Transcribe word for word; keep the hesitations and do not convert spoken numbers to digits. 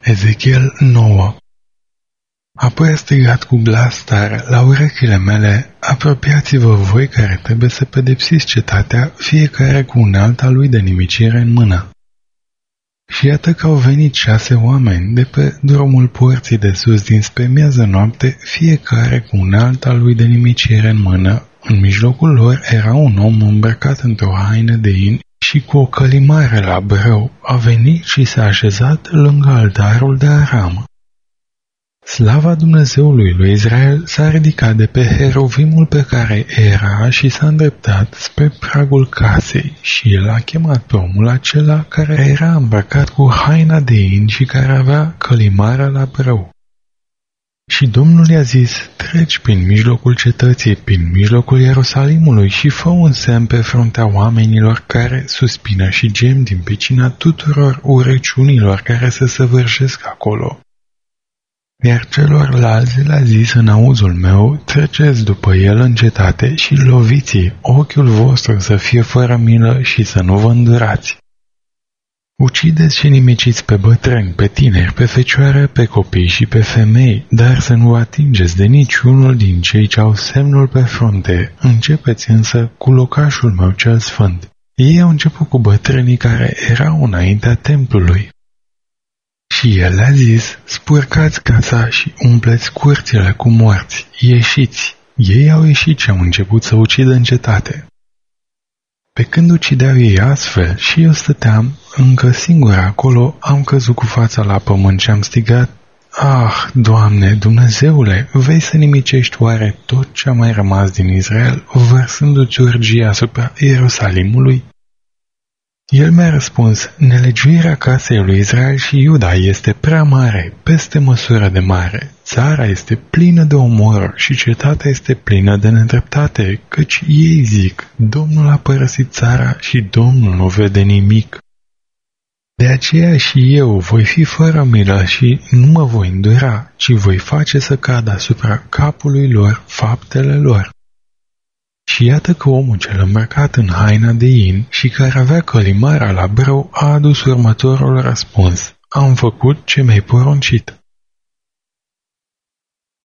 Ezechiel nouă. Apoi a strigat cu glas tare la urechile mele: apropiați-vă voi care trebuie să pedepsiți cetatea, fiecare cu unealta lui de nimicire în mână. Și iată că au venit șase oameni de pe drumul porții de sus dinspre miază noapte, fiecare cu unealta lui de nimicire în mână. În mijlocul lor era un om îmbrăcat într-o haină de in și cu o călimare la brâu. A venit și s-a așezat lângă altarul de aramă. Slava Dumnezeului lui Israel s-a ridicat de pe heruvimul pe care era și s-a îndreptat spre pragul casei și el a chemat pe omul acela care era îmbrăcat cu haina de in și care avea călimarea la brâu. Și Domnul i-a zis: treci prin mijlocul cetății, prin mijlocul Ierusalimului și fă un semn pe fruntea oamenilor care suspină și gem din pricina tuturor urăciunilor care se săvârșesc acolo. Iar celorlalți le-a zis în auzul meu: treceți după el în cetate și loviți, ochiul vostru să fie fără milă și să nu vă îndurați. Ucideți și nimiciți pe bătrâni, pe tineri, pe fecioare, pe copii și pe femei, dar să nu atingeți de niciunul din cei ce au semnul pe frunte. Începeți însă cu locașul meu cel sfânt. Ei au început cu bătrânii care erau înaintea templului. Și el le-a zis: spurcați casa și umpleți curțile cu morți, ieșiți. Ei au ieșit și au început să ucidă în cetate. Pe când ucideau ei astfel și eu stăteam încă singur acolo, am căzut cu fața la pământ și am strigat: ah, Doamne, Dumnezeule, vei să nimicești oare tot ce a mai rămas din Israel, vărsându-ți urgia asupra Ierusalimului? El mi-a răspuns: nelegiuirea casei lui Israel și Iuda este prea mare, peste măsură de mare. Țara este plină de omoruri și cetatea este plină de nedreptate, căci ei zic: Domnul a părăsit țara și Domnul nu vede nimic. De aceea și eu voi fi fără milă și nu mă voi îndura, ci voi face să cadă asupra capului lor faptele lor. Și iată că omul cel îmbrăcat în haina de in și care avea călimara la brâu a adus următorul răspuns: am făcut ce mi-ai poruncit.